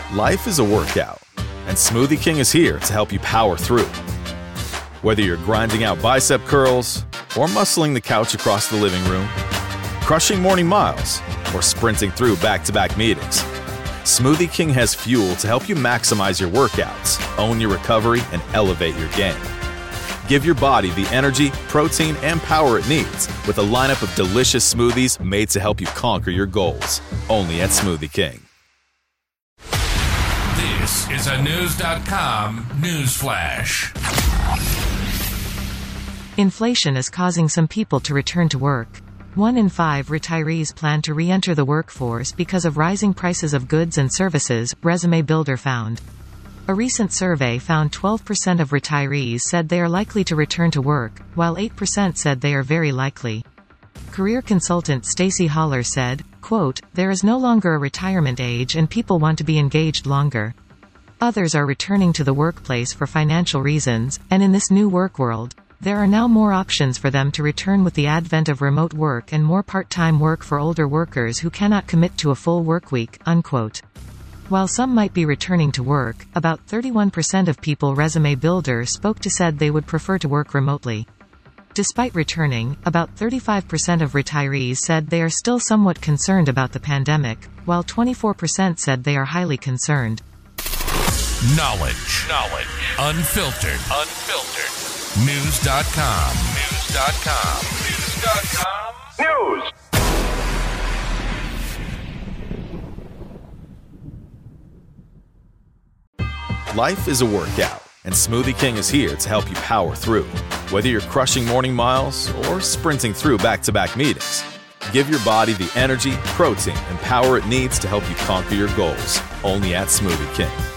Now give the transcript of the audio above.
Life is a workout, and Smoothie King is here to help you power through. Whether you're grinding out bicep curls or muscling the couch across the living room, crushing morning miles, or sprinting through back-to-back meetings, Smoothie King has fuel to help you maximize your workouts, own your recovery, and elevate your game. Give your body the energy, protein, and power it needs with a lineup of delicious smoothies made to help you conquer your goals. Only at Smoothie King. This is a News.com news flash. Inflation is causing some people to return to work. 1 in 5 retirees plan to re-enter the workforce because of rising prices of goods and services, Resume Builder found. A recent survey found 12% of retirees said they are likely to return to work, while 8% said they are very likely. Career consultant Stacey Holler said, quote, "There is no longer a retirement age and people want to be engaged longer. Others are returning to the workplace for financial reasons, and in this new work world, there are now more options for them to return with the advent of remote work and more part-time work for older workers who cannot commit to a full workweek," unquote. While some might be returning to work, about 31% of people Resume Builder spoke to said they would prefer to work remotely. Despite returning, about 35% of retirees said they are still somewhat concerned about the pandemic, while 24% said they are highly concerned. Knowledge. Unfiltered. News.com. News. Life is a workout, and Smoothie King is here to help you power through. Whether you're crushing morning miles or sprinting through back-to-back meetings, give your body the energy, protein, and power it needs to help you conquer your goals. Only at Smoothie King.